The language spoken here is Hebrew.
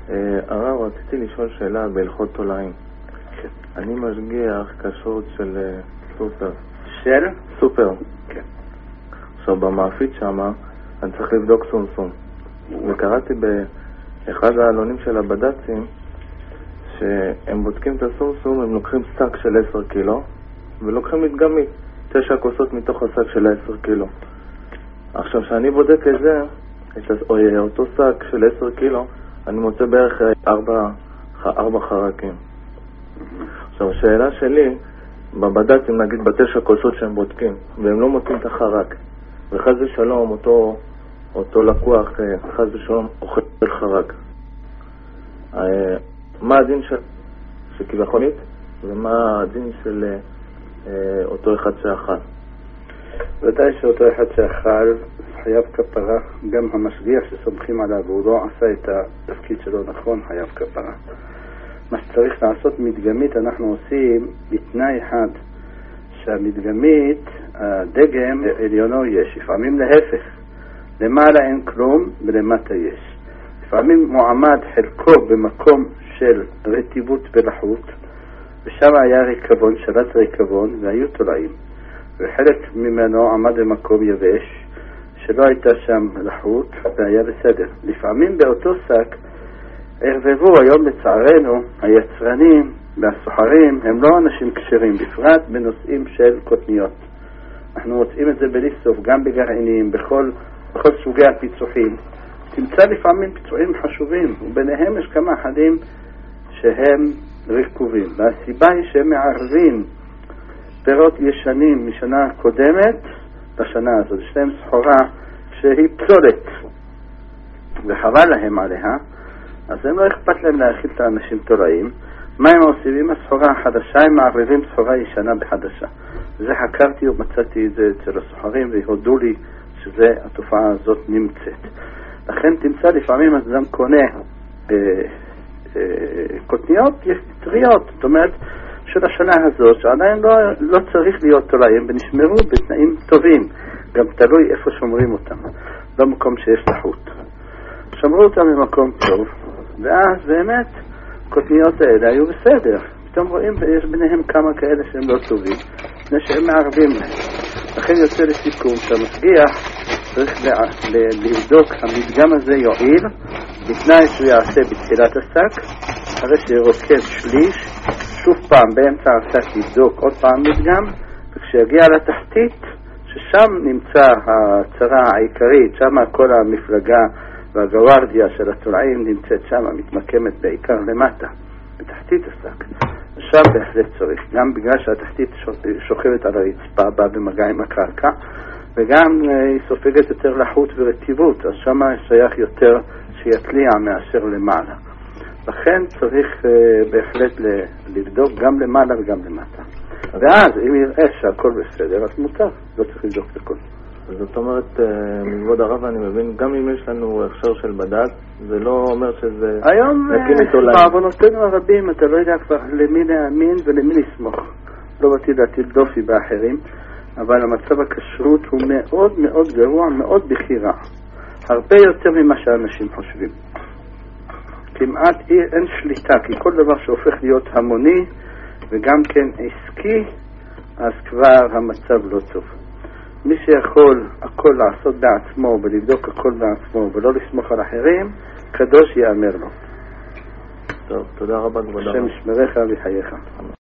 הרב, רציתי לשאול שאלה בהלכות תולעים. אני משגיח כשרות של סופר. של? סופר. כן. עכשיו במאפית שמה אני צריך לבדוק סומסום. וקראתי באחד העלונים של הבד"צים שהם בודקים את הסומסום, הם לוקחים שק של 10 קילו ולוקחים מדגמית 9 כוסות מתוך השק של 10 קילו. עכשיו שאני בודק את זה, אותו שק של 10 קילו, אני מוצא בערך 4 חרקים. עכשיו השאלה שלי, בבד"צים נגיד ב9 כוסות שהם בודקים והם לא מוצאים את החרק, וחז ושלום אותו לקוח חז ושלום אוכל חרק, מה הדין שכביכולית ומה הדין של אותו אחד שאכל? ודאי שאותו אחד שאכל חייב כפרה, גם המשגיח שסומכים עליו והוא לא עשה את התפקיד שלו נכון חייב כפרה. מה שצריך לעשות מדגמית אנחנו עושים בתנאי אחד, שהמדגמית הדגם עליונו יש, לפעמים להפך, למעלה אין כלום ולמטה יש. לפעמים מועמד חלקו במקום של רטיבות ולחות, ושם היה ריקבון, שלט ריקבון והיו תולעים, וחלק ממנו עמד במקום יבש שלא הייתה שם לחות והיה בסדר. לפעמים באותו שק ערבבו, היום לצערנו היצרנים והסוחרים הם לא אנשים כשרים, בפרט בנושאים של קוטניות. אנחנו מוצאים את זה בלי סוף, גם בגרעינים, בכל סוגי הפיצוחים. תמצא לפעמים פיצוחים חשובים, וביניהם יש כמה אחדים שהם רקובים. והסיבה היא שהם מערבים פירות ישנים משנה קודמת לשנה הזאת. יש להם סחורה שהיא פסולת, וחבל להם עליה, אז הם לא אכפת להם להאכיל את האנשים תולעים. מה הם עושים? עם הסחורה החדשה הם מערבים סחורה ישנה בחדשה. זה חקרתי ומצאתי את זה אצל הסוחרים והודו לי שהתופעה הזאת נמצאת. לכן תמצא לפעמים אדם קונה קוטניות טריות, זאת אומרת של השנה הזאת שעדיין לא צריך להיות תולעים ונשמרו בתנאים טובים, גם תלוי איפה שומרים אותם, במקום שיש לחות. שמרו אותם במקום טוב, ואז באמת קוטניות האלה היו בסדר. פתאום רואים ויש ביניהם כמה כאלה שהם לא טובים, לפני שהם מערבים להם. לכן יוצא לסיכום שהמשגיח צריך לבדוק המדגם הזה יועיל, בתנאי שהוא יעשה בתחילת השק, אחרי שירוקד שליש, שוב פעם באמצע השק יבדוק עוד פעם מדגם, וכשיגיע לתחתית, ששם נמצא הצרה העיקרית, שם כל המפלגה והגווארדיה של התולעים נמצאת שם, מתמקמת בעיקר למטה, בתחתית השק. שם בהחלט צריך, גם בגלל שהתחתית שוכבת על הרצפה, באה במגע עם הקרקע, וגם היא סופגת יותר לחות ורטיבות, אז שם שייך יותר שיתליע מאשר למעלה. לכן צריך בהחלט לבדוק גם למעלה וגם למטה. ואז אם יראה שהכל בסדר, אז מותר, לא צריך לבדוק את הכל. זאת אומרת, מכבוד הרב, אני מבין, גם אם יש לנו הכשר של בד"ץ, זה לא אומר שזה... היום בעוונותינו הרבים אתה לא יודע כבר למי להאמין ולמי לסמוך. לא באתי להטיל דופי באחרים, אבל המצב הכשרות הוא מאוד מאוד גרוע, מאוד בכירה. הרבה יותר ממה שאנשים חושבים. כמעט אין שליטה, כי כל דבר שהופך להיות המוני וגם כן עסקי, אז כבר המצב לא טוב. מי שיכול הכל לעשות בעצמו ולבדוק הכל בעצמו ולא לסמוך על אחרים, קדוש יאמר לו. טוב, תודה רבה. השם ישמרך וחייך.